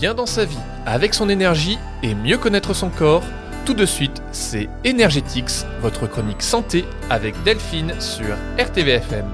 bien dans sa vie, avec son énergie et mieux connaître son corps. Tout de suite, c'est Energetics, votre chronique santé avec Delphine sur RTVFM.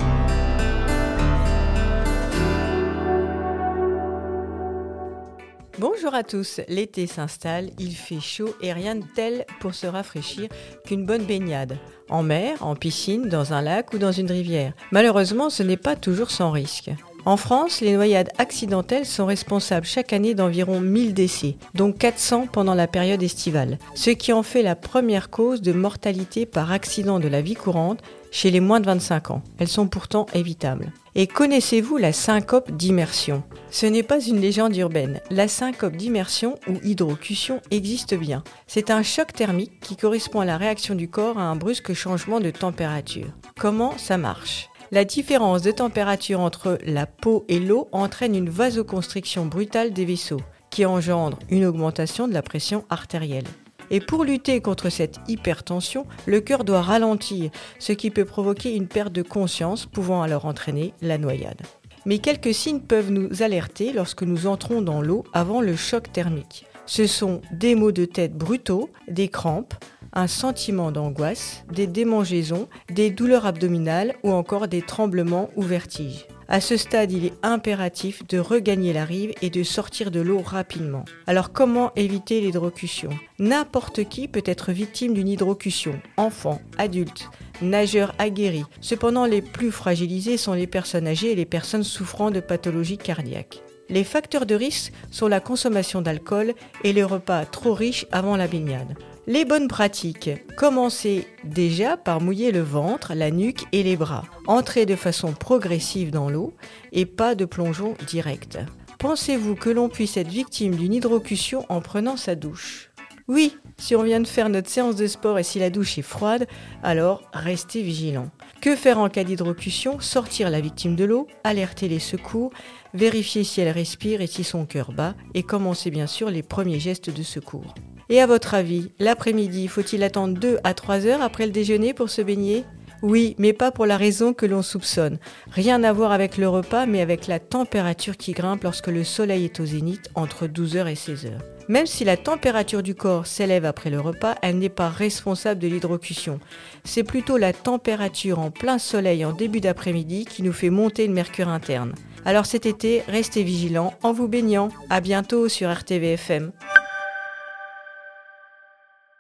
Bonjour à tous, l'été s'installe, il fait chaud et rien de tel pour se rafraîchir qu'une bonne baignade. En mer, en piscine, dans un lac ou dans une rivière. Malheureusement, ce n'est pas toujours sans risque. En France, les noyades accidentelles sont responsables chaque année d'environ 1000 décès, dont 400 pendant la période estivale, ce qui en fait la première cause de mortalité par accident de la vie courante chez les moins de 25 ans. Elles sont pourtant évitables. Et connaissez-vous la syncope d'immersion ? Ce n'est pas une légende urbaine. La syncope d'immersion ou hydrocution existe bien. C'est un choc thermique qui correspond à la réaction du corps à un brusque changement de température. Comment ça marche ? La différence de température entre la peau et l'eau entraîne une vasoconstriction brutale des vaisseaux, qui engendre une augmentation de la pression artérielle. Et pour lutter contre cette hypertension, le cœur doit ralentir, ce qui peut provoquer une perte de conscience, pouvant alors entraîner la noyade. Mais quelques signes peuvent nous alerter lorsque nous entrons dans l'eau avant le choc thermique. Ce sont des maux de tête brutaux, des crampes, un sentiment d'angoisse, des démangeaisons, des douleurs abdominales ou encore des tremblements ou vertiges. À ce stade, il est impératif de regagner la rive et de sortir de l'eau rapidement. Alors comment éviter l'hydrocution ? N'importe qui peut être victime d'une hydrocution, enfants, adultes, nageurs aguerris. Cependant, les plus fragilisés sont les personnes âgées et les personnes souffrant de pathologies cardiaques. Les facteurs de risque sont la consommation d'alcool et les repas trop riches avant la baignade. Les bonnes pratiques. Commencez déjà par mouiller le ventre, la nuque et les bras. Entrez de façon progressive dans l'eau et pas de plongeon direct. Pensez-vous que l'on puisse être victime d'une hydrocution en prenant sa douche ? Oui, si on vient de faire notre séance de sport et si la douche est froide, alors restez vigilant. Que faire en cas d'hydrocution ? Sortir la victime de l'eau, alerter les secours, vérifier si elle respire et si son cœur bat et commencer bien sûr les premiers gestes de secours. Et à votre avis, l'après-midi, faut-il attendre 2 à 3 heures après le déjeuner pour se baigner ? Oui, mais pas pour la raison que l'on soupçonne. Rien à voir avec le repas, mais avec la température qui grimpe lorsque le soleil est au zénith entre 12h et 16h. Même si la température du corps s'élève après le repas, elle n'est pas responsable de l'hydrocution. C'est plutôt la température en plein soleil en début d'après-midi qui nous fait monter le mercure interne. Alors cet été, restez vigilants en vous baignant. À bientôt sur RTVFM.